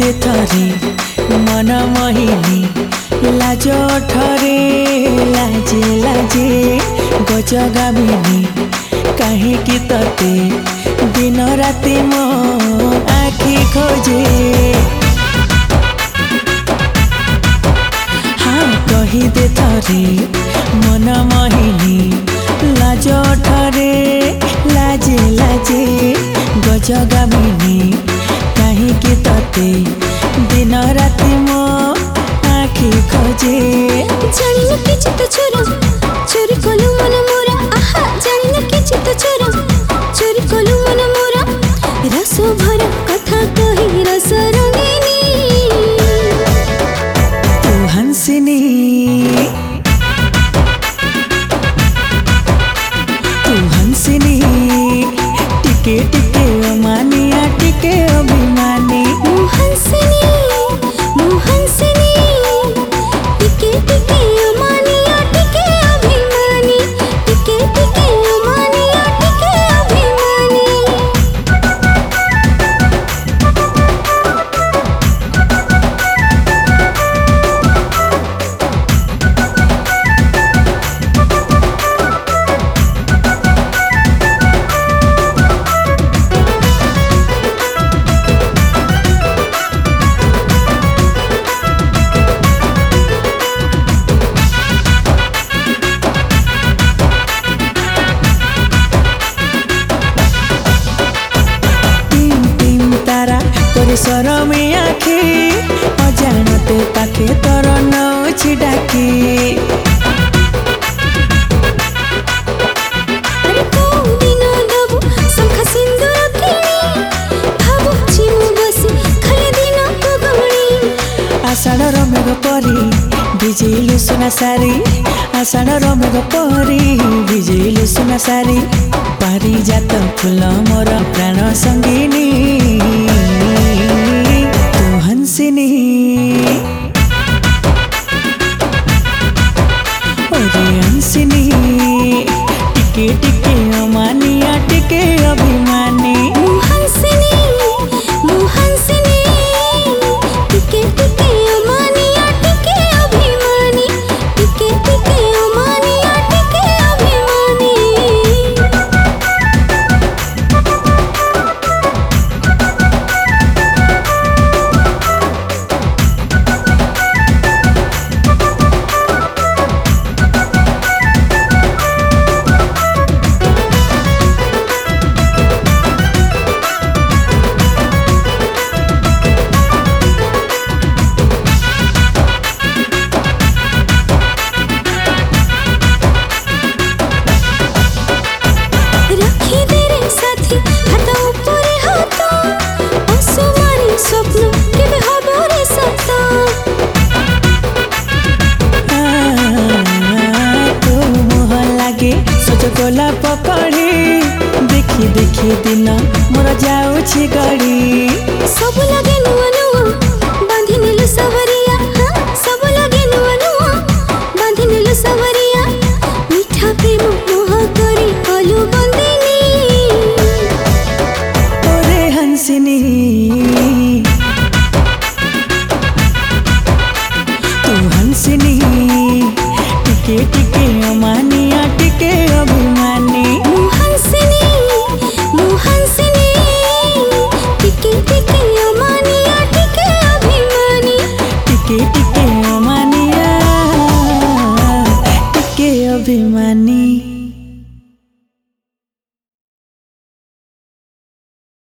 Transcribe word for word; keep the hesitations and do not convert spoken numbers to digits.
दे थरे मन मोहिनी लाज ठरे लाजे लाजे गजगामिनी कहीं की तते दिन राति मो आखि खोजे हाँ कही दे थरे मन मोहिनी लाज ठरे लाजे लाजे गजगामिनी कहीं की तते दिन राति मो आखि खोजे जानी न किछि तो छोरा चोरी कलु मन मोरा आहा जानी न किछि तो छोरा चोरी कलु मन मोरा रस भरा कथा कही रस रंगीनी तू हंसिनी तू हंसिनी टिके टिके अमानिया टिके अभिमानी मु हंसिनी मु हंसिनी टिके टिके अमानिया टिके अभिमानी टिके टिके अमानिया टिके अभिमानी सरमी आखि अजाणते पाखे तोर नौछि डाकी अरे कोउ दिन दबु शंखा सिंदूर किनी भाबुछि मु बसी खाली दिन को गमणी आषाढ़ मेघ परी भिजिलु सुना सारी आषाढ़ मेघ परी भिजिलु सुना सारी पारिजात फूल मोर प्राण संगिनी तू हंसिनी ओरे हंसिनी टिके टिके अमानिया टिके अभिमानी मु हंसिनी मु हंसिनी टिके टिके अमानिया टिके अभिमानी टिके टिके अमानिया टिके अभिमानी रखी दे रे साथी हाथ ऊपर हाथ असमानी स्वप्न केबे हबो रे सत तो मोह लागे सज गोलाप कढ़ी देखी देखी दिन मोर जाऊछि गड़ी सब लगे नुआ नुआ बांधी नेलु सवरिया हाँ सब लगे नुआ नुआ बांधी नेलु सवरिया मीठा प्रेम मोह करी कलु बंदिनी ओरे हंसिनी तू हंसिनी टिके टिके अमानिया टिके अभिमानी मु हंसिनी मु हंसिनी टिके टिके अमानिया टिके अभिमानी टिके टिके अमानिया टिके अभिमानी।